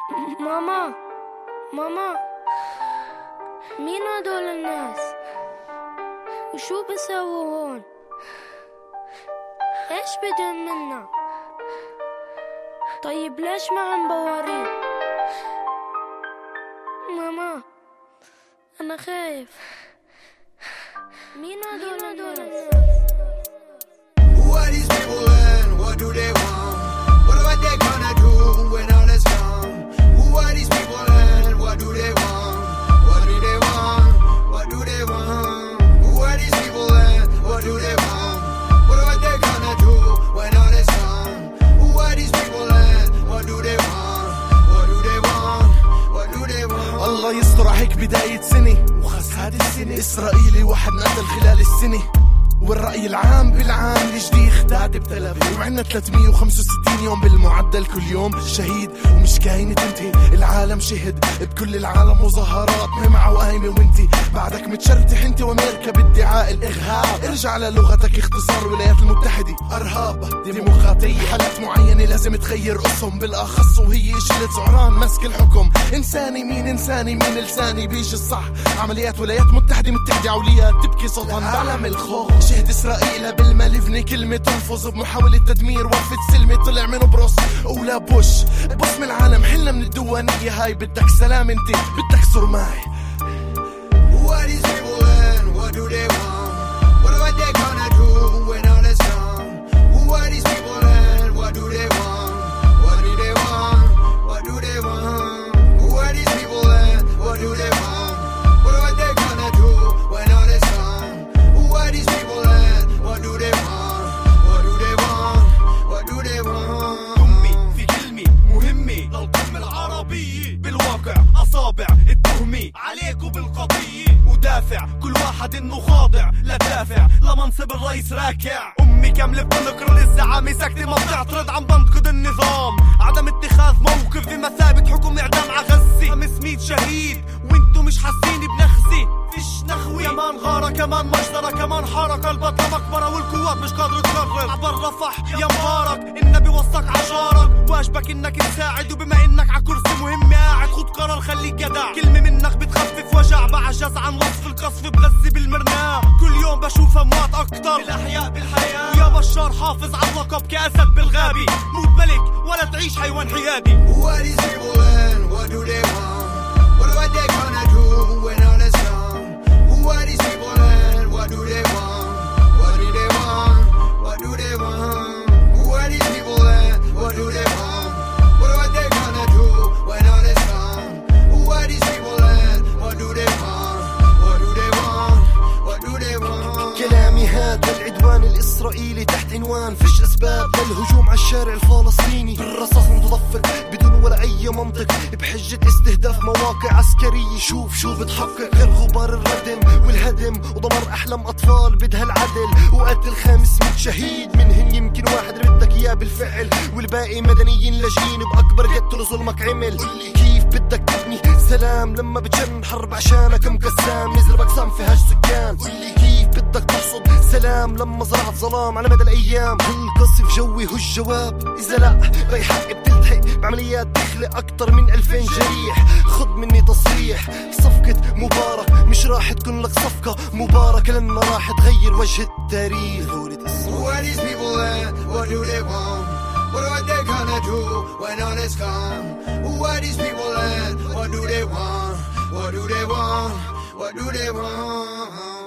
ماما ماما، مين هدول الناس؟ وشو بيسووا هون؟ ايش بدهم منا؟ طيب ليش ما عم بوارين؟ ماما أنا خايف. مين هدول الناس؟ Who are these people and what do they want? What are they gonna do when all is gone? Who are these people and what do they want? What do they want? What do they want? Who are these people and what do they want? What are they gonna do when all is gone? Who are these people and what do they want? What do they want? What do they want? الله يستر هيك بداية سنة وخاص هذه السنة إسرائيلي واحد قتل خلال السنة، والرأي العام بالعام الجديد اختاد بتلافي، وعنا 365 يوم بالمعدل كل يوم شهيد ومش كاينة تنتهي. العالم شهد بكل العالم مظاهرات مع وقايمة وانتي بعدك متشرتح انت وامريكا بادعاء الارهاب. ارجع للغتك اختصار الولايات المتحدة ارهاب ديمقراطية. حالات معينة لازم تغير اسهم بالاخص وهي شلة زعران مسك الحكم. انساني مين انساني مين لساني بيجي الصح. عمليات ولايات متحدة متحدة عوليات تبكي صوتا بعالم الخوف. شهد إسرائيل قبل ما لبني كلمة تلفظ بمحاولة تدمير وقفة سلمة طلع من بروس أولى بوش. باسم العالم حلنا من الديوانية هاي بدك سلام انت بدك سرماي. Who are these people and what do they want? What are they gonna do when all is gone? Who are these people and what do they want? What do they want? What do they want? Who are these people and what do they want? What are they gonna do when all is gone? Who are these people and what do they want? What do they want? What do they want? أمي في كلمة مهمة للقمة العربية بالواقع أصابع التهمة عليكم بالقضية ودافع كل واحد إنه خاضع لا دافع لمنصب الرئيس راكع. أمي كاملة بتنكر الزعامة ساكتة ما بتعترض عم بنتقد النظام. عدم اتخاذ موقف بمثابة حكم إعدام عغزي 500 شهيد وانتو مش حاسين بنخزي. فيش نخوي كمان غارة كمان مجزرة كمان حارة البطلة مقبرة والقوات مش قادرة تقرر. عبر رفح يا مبارك النبي وصاك عشارك واجبك انك تساعد وبما انك ع كرسي مهم قاعد خد قرار خليك جدع. كلمة منك بتخفف وجع بعجز عن وصف القصف بغزي بالمرناة. كل يوم بشوف اموات اكتر بالاحياء بالحياة. يا بشار حافظ على اللقب كاسد بالغابي موت ملك ولا تعيش حيوان حيادي. Who are these people and what do they want? What are they gonna do when all is gone? Who are these people and what do they want? What do they want? What do they want? Who are these people and what do they want? What are they gonna do when all is gone? Who are these people and what do they want? What do they want? What do they want? كلامي هذا العدوان الإسرائيلي تحت عنوان فيش أسباب للهجوم على الشارع الفلسطيني بالرصاص متضفر بدون ولا أي منطق بحجة استهداف مواقع عسكرية. شوف بتحقق غير غبار الردم والهدم ودمر أحلام أطفال بدها العدل وقتل 500 شهيد منهن يمكن واحد بدك إياه بالفعل والباقي مدنيين لاجئين بأكبر قتل ظلمك عمل. كيف بدك تبني سلام لما بتجن حرب عشانك مقسام نزل بقسام فيهاش سكان؟ كيف بدك تحصد سلام لما زرعت ظلام على مدى الأيام؟ هالقصف جوي هو الجواب. إذا لا بيحق بتلتحق بعمليات تخلق أكتر من 2000 جريح. خد مني تصريح صفقة مبارك مش راح تكون لك صفقة مباركة لما راح تغير وجه التاريخ. Who are these people and what do they want? What are they gonna do when all is gone? Who are these people and what do they want? What do they want? What do they want?